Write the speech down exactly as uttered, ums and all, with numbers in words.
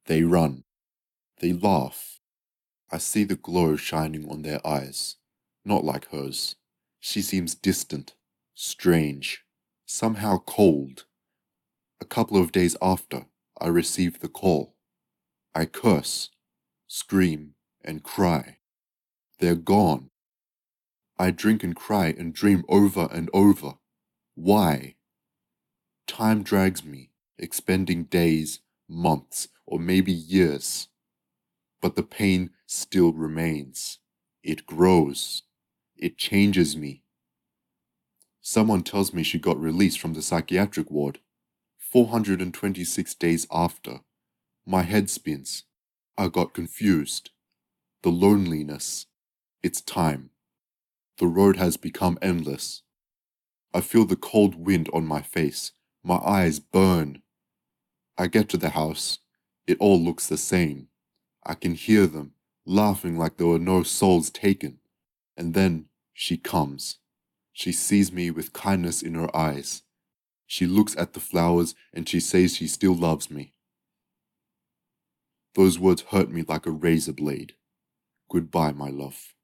They run. They laugh. I see the glow shining on their eyes. Not like hers. She seems distant, strange, somehow cold. A couple of days after, I receive the call. I curse, scream, and cry. They're gone. I drink and cry and dream over and over. Why? Time drags me, expending days, months, or maybe years. But the pain still remains. It grows. It changes me. Someone tells me she got released from the psychiatric ward. four hundred twenty-six days after. My head spins. I got confused. The loneliness. It's time. The road has become endless. I feel the cold wind on my face. My eyes burn. I get to the house. It all looks the same. I can hear them, laughing like there were no souls taken. And then she comes. She sees me with kindness in her eyes. She looks at the flowers and she says she still loves me. Those words hurt me like a razor blade. Goodbye, my love.